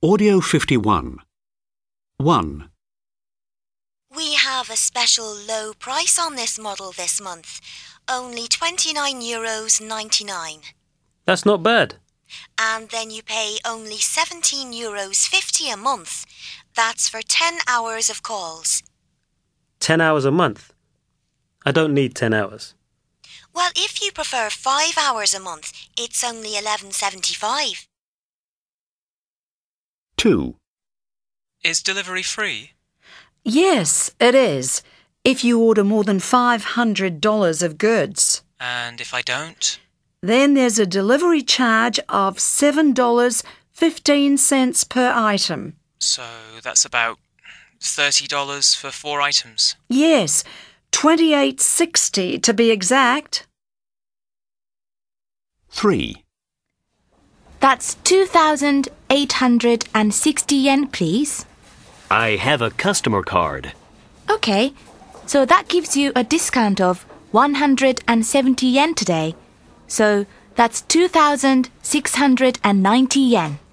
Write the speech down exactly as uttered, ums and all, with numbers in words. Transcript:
Audio fifty-one. one. We have a special low price on this model this month. Only twenty-nine euros ninety-nine. That's not bad. And then you pay only seventeen euros fifty a month. That's for ten hours of calls. ten hours a month? I don't need ten hours. Well, if you prefer five hours a month, it's only eleven seventy-five. two. Is delivery free? Yes, it is, if you order more than five hundred dollars of goods. And if I don't? Then there's a delivery charge of seven dollars and fifteen cents per item. So that's about thirty dollars for four items? Yes, twenty-eight sixty to be exact. three. That's two thousand eight hundred sixty yen, please. I have a customer card. Okay, so that gives you a discount of one hundred seventy yen today. So that's two thousand six hundred ninety yen.